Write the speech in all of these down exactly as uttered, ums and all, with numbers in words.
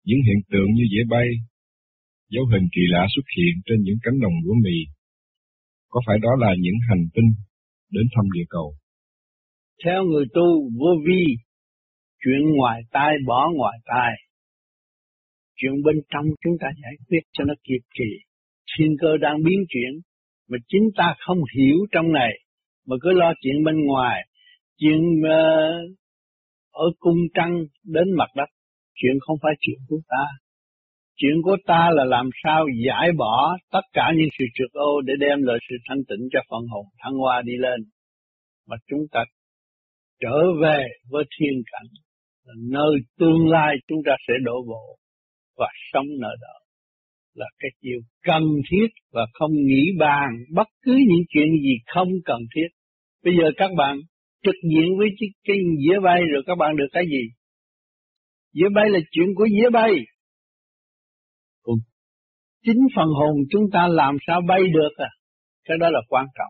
Những hiện tượng như dễ bay, dấu hình kỳ lạ xuất hiện trên những cánh đồng lúa mì. Có phải đó là những hành tinh đến thăm địa cầu? Theo người tu vô vi, chuyện ngoài tai bỏ ngoài tai. Chuyện bên trong chúng ta giải quyết cho nó kịp kỳ. Thiên cơ đang biến chuyển, mà chính ta không hiểu trong này, mà cứ lo chuyện bên ngoài, chuyện uh, ở cung trăng đến mặt đất. Chuyện không phải chuyện của ta. Chuyện của ta là làm sao giải bỏ tất cả những sự trược ô để đem lại sự thanh tịnh cho phần hồn thăng hoa đi lên. Mà chúng ta trở về với thiên cảnh, nơi tương lai chúng ta sẽ đổ bộ và sống nơi đó. Là cái điều cần thiết và không nghĩ bàn bất cứ những chuyện gì không cần thiết. Bây giờ các bạn trực diện với cái dĩa bay rồi các bạn được cái gì? Dĩa bay là chuyện của dĩa bay. Còn chính phần hồn chúng ta làm sao bay được à? Cái đó là quan trọng.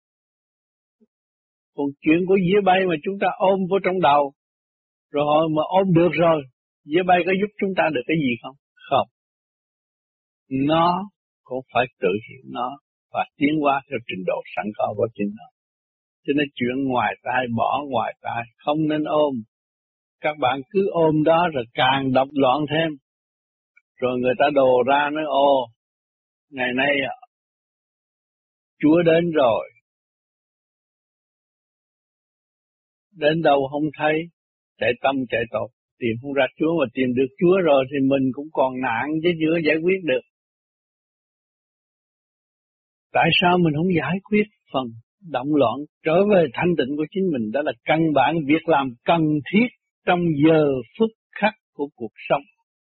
Còn chuyện của dĩa bay mà chúng ta ôm vô trong đầu, rồi mà ôm được rồi, dĩa bay có giúp chúng ta được cái gì không? Không. Nó cũng phải tự hiểu nó và tiến hóa theo trình độ sẵn có của chính nó. Cho nên chuyện ngoài tai bỏ ngoài tai, không nên ôm. Các bạn cứ ôm đó rồi càng đập loạn thêm. Rồi người ta đồ ra nói ô, ngày nay Chúa đến rồi. Đến đâu không thấy, chạy tâm chạy tội, tìm không ra Chúa, mà tìm được Chúa rồi thì mình cũng còn nạn chứ chưa giải quyết được. Tại sao mình không giải quyết phần động loạn trở về thanh tịnh của chính mình? Đó là căn bản việc làm cần thiết trong giờ phút khắc của cuộc sống.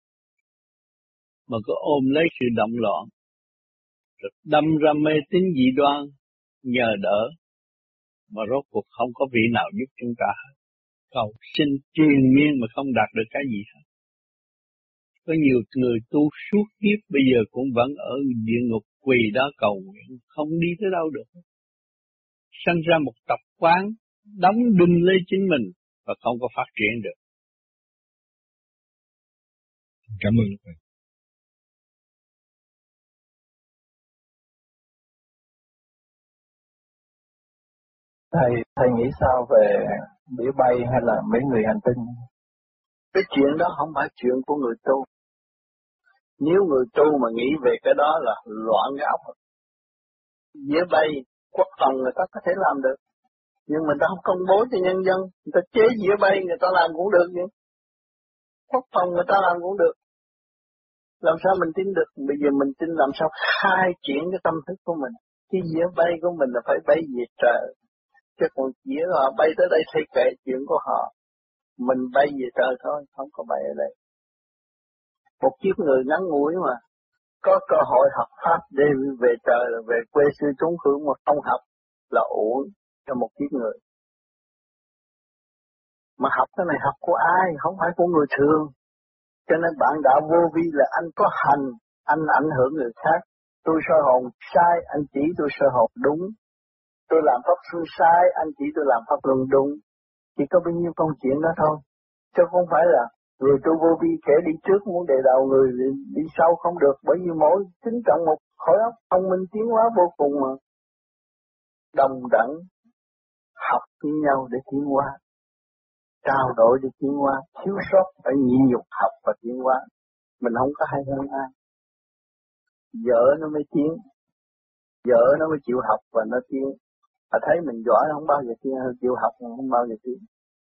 Mà cứ ôm lấy sự động loạn, rồi đâm ra mê tín dị đoan, nhờ đỡ, mà rốt cuộc không có vị nào giúp chúng ta hết. Cầu xin triền miên mà không đạt được cái gì hết. Có nhiều người tu suốt kiếp bây giờ cũng vẫn ở địa ngục quỳ đó cầu nguyện, không đi tới đâu được. Sanh ra một tập quán, đóng đinh lấy chính mình và không có phát triển được. Cảm ơn thầy. Thầy, thầy nghĩ sao về đĩa bay hay là mấy người hành tinh? Cái chuyện đó không phải chuyện của người tu. Nếu người tu mà nghĩ về cái đó là loạn cái óc. Dĩa bay, quốc phòng người ta có thể làm được. Nhưng mà ta không công bố cho nhân dân. Người ta chế dĩa bay người ta làm cũng được vậy. Quốc phòng người ta làm cũng được. Làm sao mình tin được? Bây giờ mình tin làm sao khai triển cái tâm thức của mình. Cái dĩa bay của mình là phải bay về trời. Chứ còn dĩa họ bay tới đây thay kệ chuyện của họ. Mình bay về trời thôi, không có bay ở đây. Một kiếp người ngắn ngủi mà. Có cơ hội học Pháp để về trời là về quê sư chúng hưởng, mà không học là uổng cho một kiếp người. Mà học cái này học của ai? Không phải của người thường. Cho nên bạn đạo vô vi là anh có hành, anh ảnh hưởng người khác. Tôi soi hồn sai, anh chỉ tôi soi hồn đúng. Tôi làm pháp luân sai, anh chỉ tôi làm pháp luân đúng. Chỉ có bao nhiêu công chuyện đó thôi. Chứ không phải là người tu vô vi kẻ đi trước muốn đề đầu người đi, đi sau không được. Bởi vì mỗi kính trọng một khối óc thông minh tiến hóa vô cùng mà. Đồng đẳng học với nhau để tiến hóa. Trao đổi để tiến hóa. Thiếu sót phải nhịn nhục học và tiến hóa. Mình không có hay hơn ai. Vợ nó mới tiến. Vợ nó mới chịu học và nó tiến. Mà thấy mình giỏi không bao giờ tiến, chịu học không bao giờ tiến.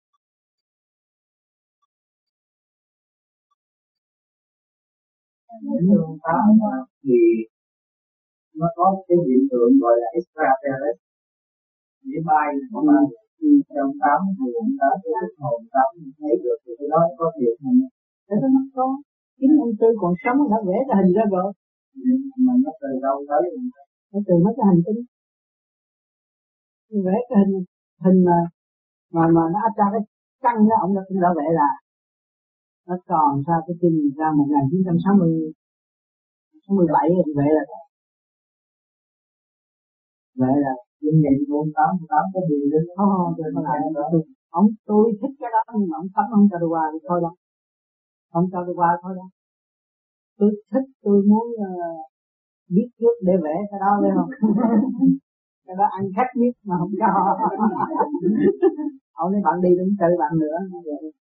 Những phương pháp thì nó có cái hiện tượng gọi là extraterrestre, dĩa bay mà khi trong tám hồn tám cái hồn tám thấy được thì cái đó có thiệt không? Thế nó mất có chính ông Tư còn sống đã vẽ cái hình ra rồi. Mà nó từ đâu tới? Nó từ mấy cái hành tinh. Vẽ cái hình hình mà mà mà nó áp ra cái căng đó, ông đã cũng đã vẽ là nó còn sao cái kinh ra một nghìn chín trăm sáu mươi sáu mươi bảy thì vậy là vậy là kinh nghiệm bốn tám tám có gì đến không không tôi không làm đó. Ông tôi thích cái đó nhưng mà ông cấm ông cho tôi qua thì thôi đâu, ông cho tôi qua thôi đâu. tôi thích, tôi muốn uh, viết trước để vẽ cái đó phải không? Cái đó ăn khách biết mà không cho. Ông nói bạn đi đến chơi bạn nữa.